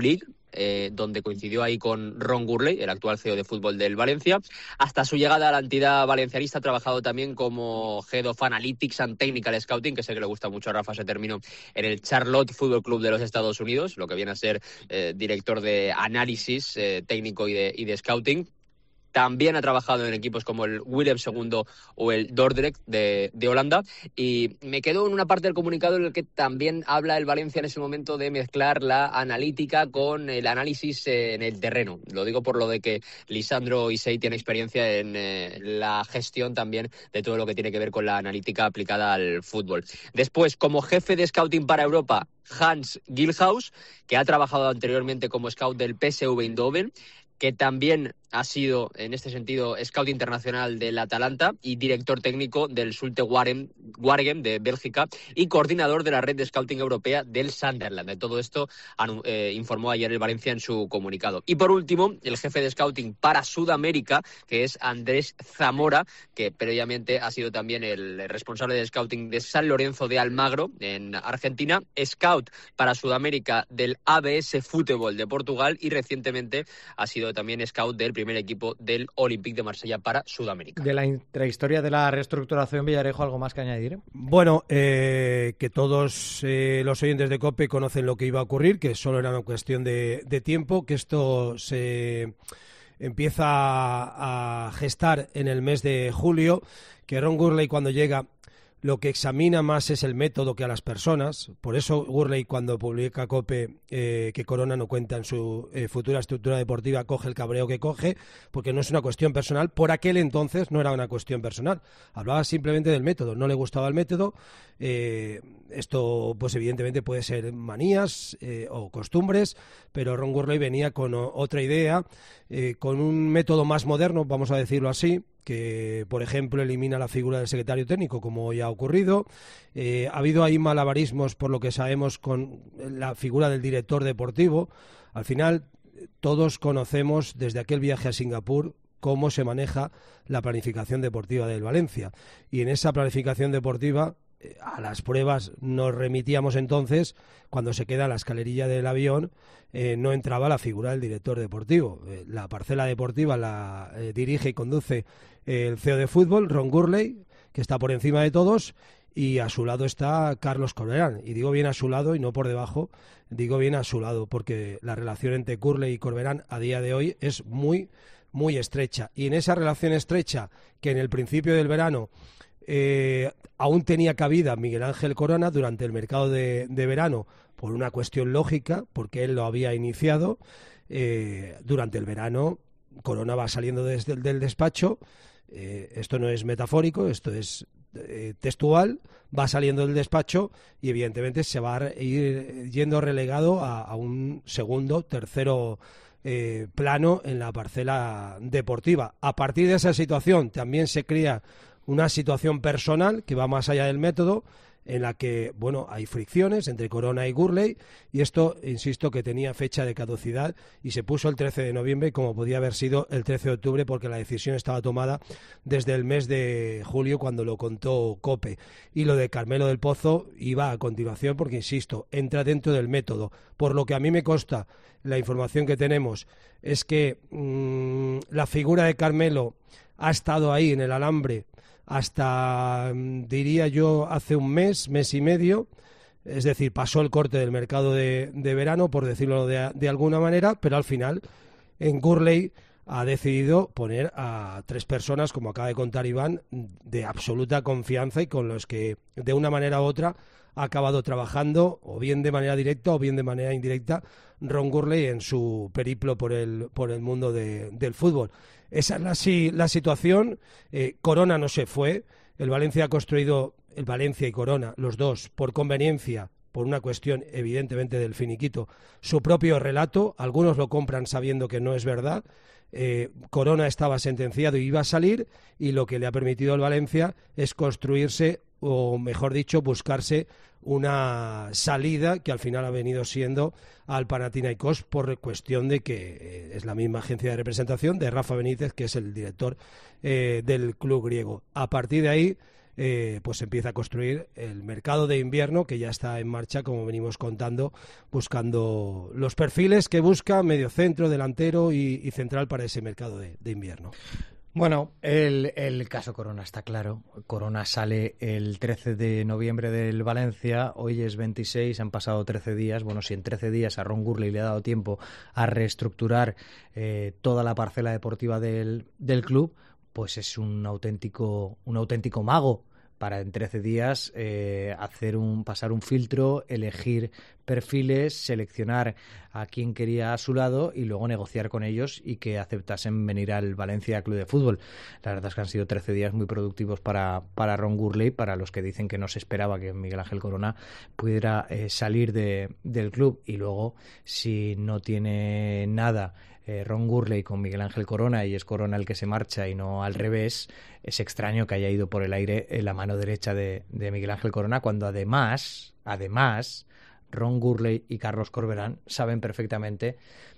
donde coincidió ahí con Ron Gurley, el actual CEO de fútbol del Valencia. Hasta su llegada a la entidad valencianista ha trabajado también como Head of Analytics and Technical Scouting, que sé que le gusta mucho a Rafa ese término, en el Charlotte Football Club de los Estados Unidos, lo que viene a ser director de análisis técnico y de scouting. También ha trabajado en equipos como el Willem II o el Dordrecht de Holanda. Y me quedo en una parte del comunicado en el que también habla el Valencia en ese momento de mezclar la analítica con el análisis en el terreno. Lo digo por lo de que Lisandro Isei tiene experiencia en la gestión también de todo lo que tiene que ver con la analítica aplicada al fútbol. Después, como jefe de scouting para Europa, Hans Gilhaus, que ha trabajado anteriormente como scout del PSV Eindhoven, que también ha sido, en este sentido, scout internacional del Atalanta y director técnico del Zulte Waregem de Bélgica y coordinador de la red de scouting europea del Sunderland. De todo esto informó ayer el Valencia en su comunicado. Y por último, el jefe de scouting para Sudamérica, que es Andrés Zamora, que previamente ha sido también el responsable de scouting de San Lorenzo de Almagro, en Argentina, scout para Sudamérica del ABS Fútbol de Portugal y recientemente ha sido también scout del primer equipo del Olympique de Marsella para Sudamérica. De la intrahistoria de la reestructuración, Villarejo, ¿algo más que añadir? Bueno, que todos los oyentes de COPE conocen lo que iba a ocurrir, que solo era una cuestión de tiempo, que esto se empieza a gestar en el mes de julio, que Ron Gurley cuando llega lo que examina más es el método que a las personas. Por eso Gurley, cuando publica COPE que Corona no cuenta en su futura estructura deportiva, coge el cabreo que coge, porque no es una cuestión personal. Por aquel entonces no era una cuestión personal. Hablaba simplemente del método. No le gustaba el método. Esto, pues evidentemente puede ser manías o costumbres, pero Ron Gurley venía con otra idea, con un método más moderno, vamos a decirlo así, que, por ejemplo, elimina la figura del secretario técnico, como ya ha ocurrido. Ha habido ahí malabarismos, por lo que sabemos, con la figura del director deportivo. Al final, todos conocemos, desde aquel viaje a Singapur, cómo se maneja la planificación deportiva del Valencia. Y en esa planificación deportiva, a las pruebas nos remitíamos entonces, cuando se queda en la escalerilla del avión, no entraba la figura del director deportivo. La parcela deportiva la dirige y conduce el CEO de fútbol, Ron Gurley, que está por encima de todos, y a su lado está Carlos Corberán. Y digo bien a su lado y no por debajo, digo bien a su lado, porque la relación entre Gurley y Corberán a día de hoy es muy, muy estrecha. Y en esa relación estrecha, que en el principio del verano aún tenía cabida Miguel Ángel Corona durante el mercado de verano, por una cuestión lógica, porque él lo había iniciado. Durante el verano Corona va saliendo del despacho, esto no es metafórico, esto es textual, va saliendo del despacho y evidentemente se va a ir yendo relegado a un segundo, tercero plano en la parcela deportiva. A partir de esa situación también se crea una situación personal que va más allá del método, en la que, bueno, hay fricciones entre Corona y Gurley, y esto, insisto, que tenía fecha de caducidad y se puso el 13 de noviembre, como podía haber sido el 13 de octubre, porque la decisión estaba tomada desde el mes de julio, cuando lo contó COPE. Y lo de Carmelo del Pozo iba a continuación, porque, insisto, entra dentro del método. Por lo que a mí me consta, la información que tenemos es que la figura de Carmelo ha estado ahí en el alambre hasta, diría yo, hace un mes y medio, es decir, pasó el corte del mercado de verano, por decirlo de alguna manera, pero al final en Gurley ha decidido poner a 3 personas, como acaba de contar Iván, de absoluta confianza y con los que de una manera u otra ha acabado trabajando, o bien de manera directa o bien de manera indirecta, Ron Gurley en su periplo por el mundo del fútbol. Esa es la situación. Corona no se fue. El Valencia ha construido, el Valencia y Corona, los dos, por conveniencia, por una cuestión evidentemente del finiquito, su propio relato. Algunos lo compran sabiendo que no es verdad. Corona estaba sentenciado y iba a salir, y lo que le ha permitido al Valencia es construirse, o mejor dicho, buscarse una salida que al final ha venido siendo al Panathinaikos, por cuestión de que es la misma agencia de representación de Rafa Benítez, que es el director del club griego. A partir de ahí, pues se empieza a construir el mercado de invierno, que ya está en marcha, como venimos contando, buscando los perfiles que busca mediocentro, delantero y central para ese mercado de invierno. Bueno, el caso Corona está claro. Corona sale el 13 de noviembre del Valencia, hoy es 26, han pasado 13 días. Bueno, si en 13 días a Ron Gurley le ha dado tiempo a reestructurar toda la parcela deportiva del club, pues es un auténtico mago para en 13 días pasar un filtro, elegir perfiles, seleccionar a quien quería a su lado y luego negociar con ellos y que aceptasen venir al Valencia Club de Fútbol. La verdad es que han sido 13 días muy productivos para Ron Gurley, para los que dicen que no se esperaba que Miguel Ángel Corona pudiera salir del club. Y luego, si no tiene nada Ron Gurley con Miguel Ángel Corona y es Corona el que se marcha y no al revés, es extraño que haya ido por el aire en la mano derecha de Miguel Ángel Corona, cuando además Ron Gurley y Carlos Corberán saben perfectamente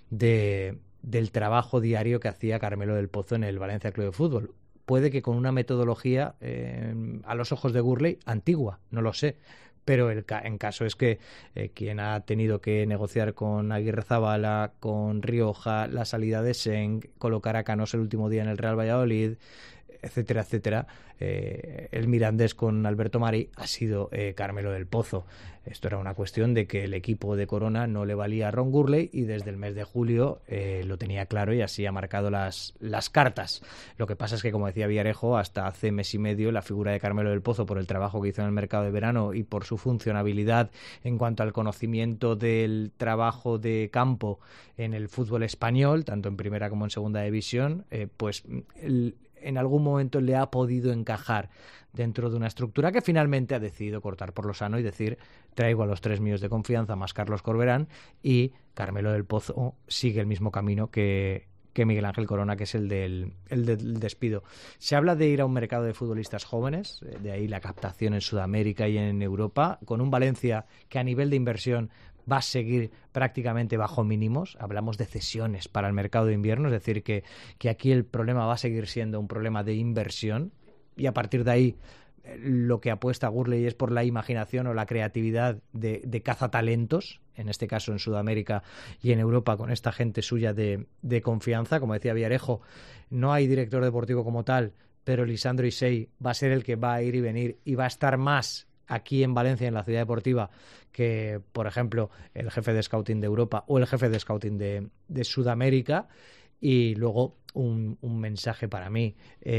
del trabajo diario que hacía Carmelo del Pozo en el Valencia Club de Fútbol. Puede que con una metodología, a los ojos de Gurley, antigua, no lo sé, pero en caso es que quien ha tenido que negociar con Aguirrezabala, con Rioja, la salida de Seng, colocar a Canós el último día en el Real Valladolid, etcétera, etcétera, el mirandés con Alberto Mari, ha sido Carmelo del Pozo. Esto era una cuestión de que el equipo de Corona no le valía a Ron Gurley y desde el mes de julio lo tenía claro y así ha marcado las cartas. Lo que pasa es que, como decía Villarejo, hasta hace mes y medio la figura de Carmelo del Pozo, por el trabajo que hizo en el mercado de verano y por su funcionabilidad en cuanto al conocimiento del trabajo de campo en el fútbol español, tanto en primera como en segunda división, pues en algún momento le ha podido encajar dentro de una estructura que finalmente ha decidido cortar por lo sano y decir: traigo a los 3 míos de confianza más Carlos Corberán, y Carmelo del Pozo sigue el mismo camino que Miguel Ángel Corona, que es el del despido. Se habla de ir a un mercado de futbolistas jóvenes, de ahí la captación en Sudamérica y en Europa, con un Valencia que a nivel de inversión va a seguir prácticamente bajo mínimos. Hablamos de cesiones para el mercado de invierno, es decir, que aquí el problema va a seguir siendo un problema de inversión, y a partir de ahí lo que apuesta Gurley es por la imaginación o la creatividad de cazatalentos, en este caso en Sudamérica y en Europa, con esta gente suya de confianza. Como decía Villarejo, no hay director deportivo como tal, pero Lisandro Isey va a ser el que va a ir y venir y va a estar más aquí en Valencia, en la ciudad deportiva, que, por ejemplo, el jefe de scouting de Europa o el jefe de scouting de Sudamérica. Y luego un mensaje para mí,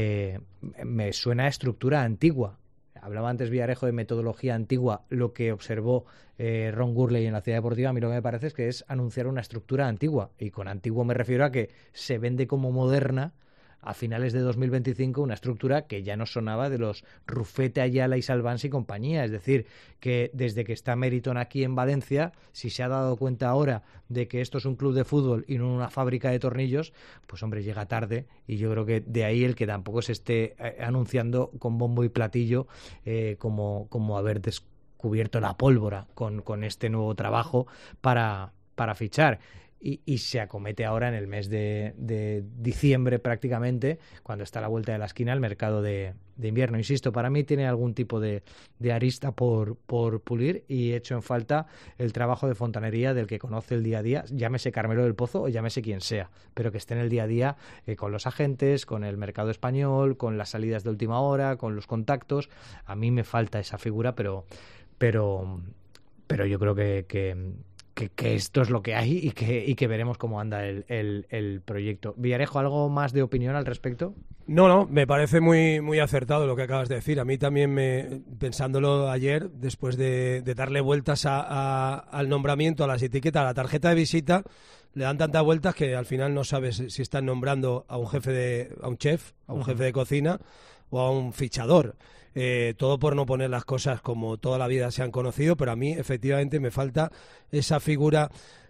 me suena a estructura antigua. Hablaba antes Villarejo de metodología antigua. Lo que observó Ron Gurley en la ciudad deportiva, a mí lo que me parece es que es anunciar una estructura antigua, y con antiguo me refiero a que se vende como moderna a finales de 2025, una estructura que ya no sonaba de los Rufete, Ayala y Salvans y compañía. Es decir, que desde que está Meriton aquí en Valencia, si se ha dado cuenta ahora de que esto es un club de fútbol y no una fábrica de tornillos, pues hombre, llega tarde, y yo creo que de ahí el que tampoco se esté anunciando con bombo y platillo como haber descubierto la pólvora con este nuevo trabajo para fichar. Y se acomete ahora en el mes de diciembre prácticamente, cuando está a la vuelta de la esquina el mercado de invierno. Insisto, para mí tiene algún tipo de arista por pulir, y echo en falta el trabajo de fontanería del que conoce el día a día, llámese Carmelo del Pozo o llámese quien sea, pero que esté en el día a día con los agentes, con el mercado español, con las salidas de última hora, con los contactos. A mí me falta esa figura, pero yo creo que esto es lo que hay y que veremos cómo anda el proyecto. Villarejo, ¿algo más de opinión al respecto? No, me parece muy, muy acertado lo que acabas de decir. A mí también, pensándolo ayer, después de darle vueltas al nombramiento, a las etiquetas, a la tarjeta de visita, le dan tantas vueltas que al final no sabes si están nombrando a un chef, a un jefe de cocina o a un fichador. Todo por no poner las cosas como toda la vida se han conocido, pero a mí efectivamente me falta esa figura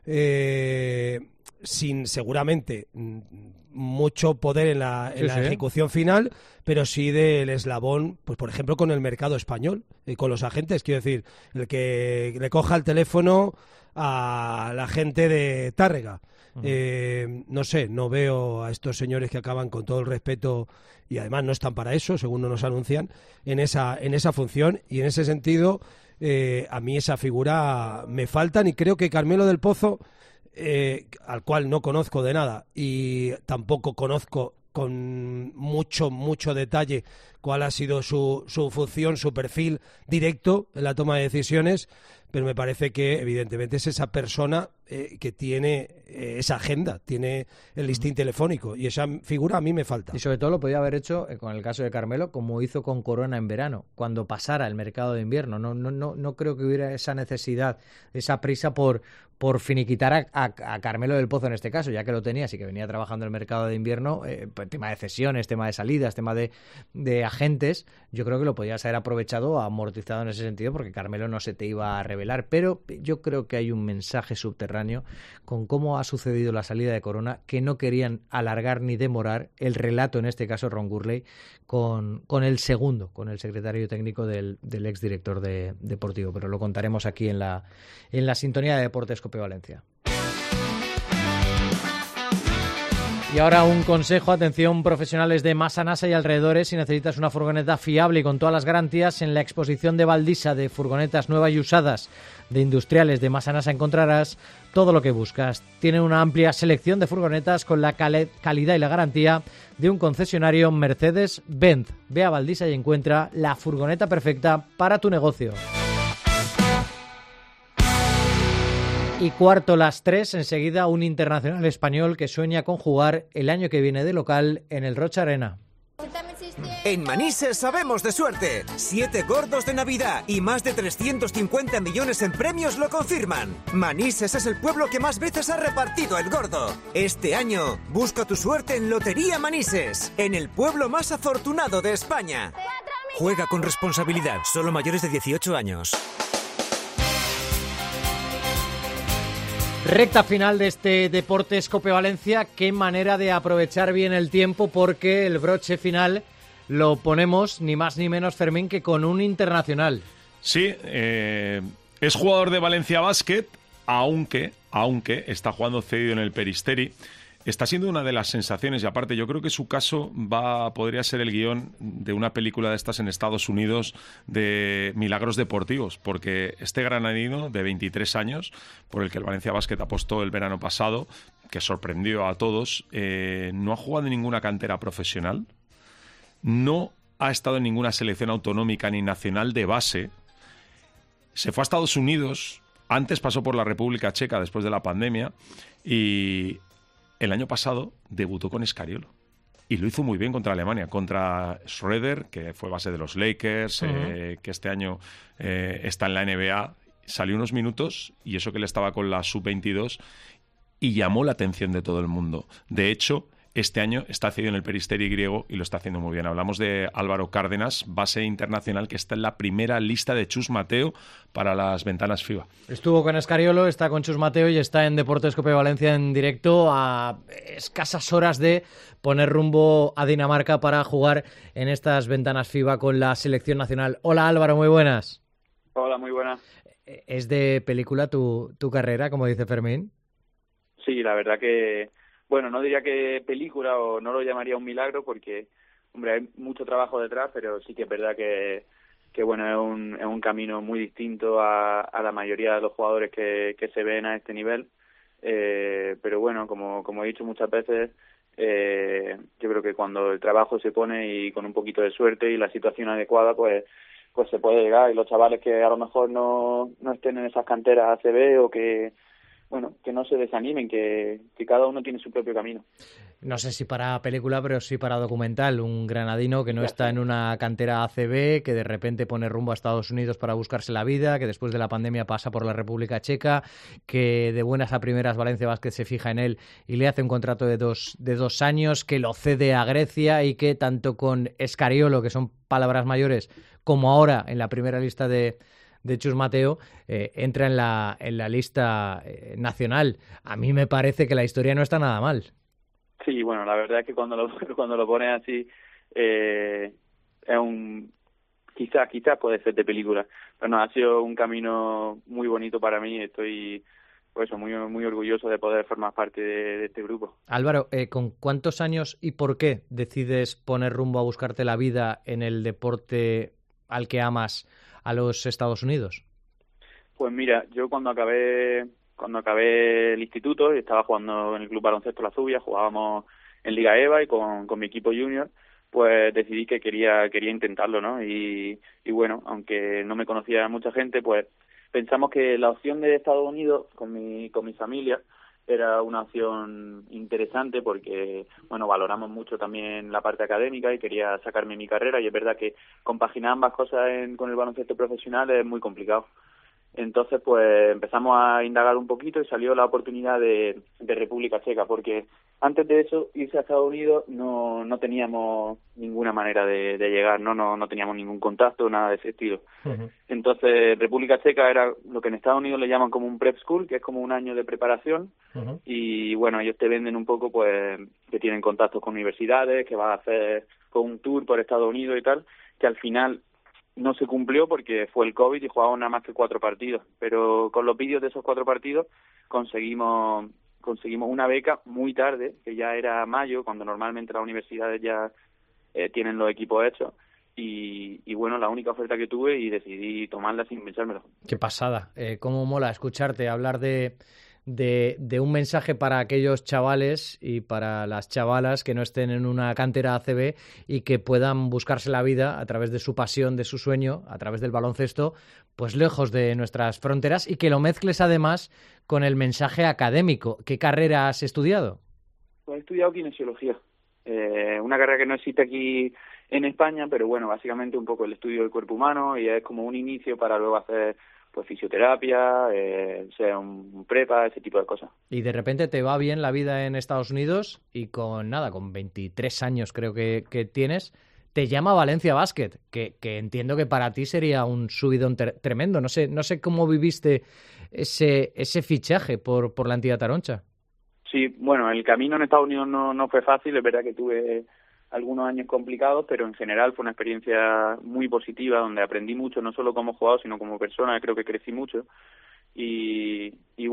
sin seguramente mucho poder en la ejecución final, pero sí del eslabón, pues por ejemplo con el mercado español y con los agentes, quiero decir, el que le coja el teléfono a la gente de Tárrega. No sé, no veo a estos señores que acaban, con todo el respeto, y además no están para eso, según nos anuncian, en esa función, y en ese sentido a mí esa figura me faltan, y creo que Carmelo del Pozo, al cual no conozco de nada y tampoco conozco con mucho detalle cuál ha sido su función, su perfil directo en la toma de decisiones, pero me parece que evidentemente es esa persona que tiene esa agenda, tiene el listín telefónico, y esa figura a mí me falta. Y sobre todo lo podía haber hecho con el caso de Carmelo, como hizo con Corona en verano, cuando pasara el mercado de invierno. No creo que hubiera esa necesidad, esa prisa por finiquitar a Carmelo del Pozo en este caso, ya que lo tenía, así que venía trabajando en el mercado de invierno, tema de cesiones, tema de salidas, tema de agentes. Yo creo que lo podías haber aprovechado o amortizado en ese sentido, porque Carmelo no se te iba a revelar, pero yo creo que hay un mensaje subterráneo con cómo ha sucedido la salida de Corona, que no querían alargar ni demorar el relato, en este caso Ron Gurley, con el secretario técnico del exdirector deportivo, pero lo contaremos aquí en la sintonía de Deportes Cope Valencia. Y ahora un consejo, atención profesionales de Massanassa y alrededores: si necesitas una furgoneta fiable y con todas las garantías, en la exposición de Valdisa de furgonetas nuevas y usadas de industriales de Massanassa encontrarás todo lo que buscas. Tienen una amplia selección de furgonetas con la calidad y la garantía de un concesionario Mercedes-Benz. Ve a Valdisa y encuentra la furgoneta perfecta para tu negocio. Y cuarto, las 3, enseguida un internacional español que sueña con jugar el año que viene de local en el Rocha Arena. En Manises sabemos de suerte. 7 gordos de Navidad y más de 350 millones en premios lo confirman. Manises es el pueblo que más veces ha repartido el gordo. Este año, busca tu suerte en Lotería Manises, en el pueblo más afortunado de España. Juega con responsabilidad, solo mayores de 18 años. Recta final de este Deportes Cope Valencia. Qué manera de aprovechar bien el tiempo, porque el broche final lo ponemos ni más ni menos, Fermín, que con un internacional. Sí, es jugador de Valencia Basket, aunque está jugando cedido en el Peristeri. Está siendo una de las sensaciones, y aparte yo creo que su caso podría ser el guión de una película de estas en Estados Unidos de milagros deportivos, porque este granadino de 23 años, por el que el Valencia Basket apostó el verano pasado, que sorprendió a todos, no ha jugado en ninguna cantera profesional, no ha estado en ninguna selección autonómica ni nacional de base, se fue a Estados Unidos, antes pasó por la República Checa después de la pandemia, y el año pasado debutó con Escariolo y lo hizo muy bien contra Alemania, contra Schröder, que fue base de los Lakers, que este año está en la NBA. Salió unos minutos, y eso que él estaba con la sub-22, y llamó la atención de todo el mundo. De hecho, este año está cedido en el Peristeri griego y lo está haciendo muy bien. Hablamos de Álvaro Cárdenas, base internacional, que está en la primera lista de Chus Mateo para las ventanas FIBA. Estuvo con Escariolo, está con Chus Mateo y está en Deportes Cope Valencia en directo, a escasas horas de poner rumbo a Dinamarca para jugar en estas ventanas FIBA con la selección nacional. Hola Álvaro, muy buenas. Hola, muy buenas. ¿Es de película tu carrera, como dice Fermín? Sí, la verdad que, bueno, no diría que película, o no lo llamaría un milagro, porque, hombre, hay mucho trabajo detrás, pero sí que es verdad que bueno, es un camino muy distinto a la mayoría de los jugadores que se ven a este nivel. Pero bueno, como he dicho muchas veces, yo creo que cuando el trabajo se pone y con un poquito de suerte y la situación adecuada, pues se puede llegar. Y los chavales que a lo mejor no estén en esas canteras ACB, o que no se desanimen, que cada uno tiene su propio camino. No sé si para película, pero sí para documental. Un granadino que no está en una cantera ACB, que de repente pone rumbo a Estados Unidos para buscarse la vida, que después de la pandemia pasa por la República Checa, que de buenas a primeras Valencia Basket se fija en él y le hace un contrato de dos años, que lo cede a Grecia, y que tanto con Escariolo, que son palabras mayores, como ahora en la primera lista de de Chus Mateo, entra en la lista nacional. A mí me parece que la historia no está nada mal. Sí, bueno, la verdad es que cuando lo pones así, es un... Quizás puede ser de película, pero no, ha sido un camino muy bonito para mí. Estoy pues muy orgulloso de poder formar parte de este grupo. Álvaro, ¿con cuántos años y por qué decides poner rumbo a buscarte la vida en el deporte al que amas a los Estados Unidos? Pues mira, yo cuando acabé el instituto, estaba jugando en el Club Baloncesto La Zubia, jugábamos en Liga EVA y con mi equipo junior, pues decidí que quería intentarlo, ¿no? Y bueno, aunque no me conocía mucha gente, pues pensamos que la opción de Estados Unidos con mi familia era una opción interesante porque, bueno, valoramos mucho también la parte académica y quería sacarme mi carrera, y es verdad que compaginar ambas cosas con el baloncesto profesional es muy complicado. Entonces, pues empezamos a indagar un poquito y salió la oportunidad de República Checa, porque antes de eso, irse a Estados Unidos no teníamos ninguna manera de llegar, no teníamos ningún contacto, nada de ese estilo. Uh-huh. Entonces, República Checa era lo que en Estados Unidos le llaman como un prep school, que es como un año de preparación, uh-huh. Y bueno, ellos te venden un poco, pues, que tienen contactos con universidades, que vas a hacer con un tour por Estados Unidos y tal, que al final no se cumplió porque fue el COVID y jugábamos nada más que 4 partidos, pero con los vídeos de esos 4 partidos conseguimos una beca muy tarde, que ya era mayo, cuando normalmente las universidades ya tienen los equipos hechos, y bueno, la única oferta que tuve y decidí tomarla sin pensármelo. Qué pasada, cómo mola escucharte hablar de un mensaje para aquellos chavales y para las chavalas que no estén en una cantera ACB y que puedan buscarse la vida a través de su pasión, de su sueño, a través del baloncesto, pues lejos de nuestras fronteras, y que lo mezcles además con el mensaje académico. ¿Qué carrera has estudiado? Pues he estudiado kinesiología, una carrera que no existe aquí en España, pero bueno, básicamente un poco el estudio del cuerpo humano, y es como un inicio para luego hacer pues fisioterapia, sea un prepa, ese tipo de cosas. Y de repente te va bien la vida en Estados Unidos y con 23 años creo que tienes, te llama Valencia Basket, que entiendo que para ti sería un subidón tremendo. No sé cómo viviste ese fichaje por la entidad taroncha. Sí, bueno, el camino en Estados Unidos no fue fácil, es verdad que tuve algunos años complicados, pero en general fue una experiencia muy positiva, donde aprendí mucho, no solo como jugador, sino como persona. Creo que crecí mucho, y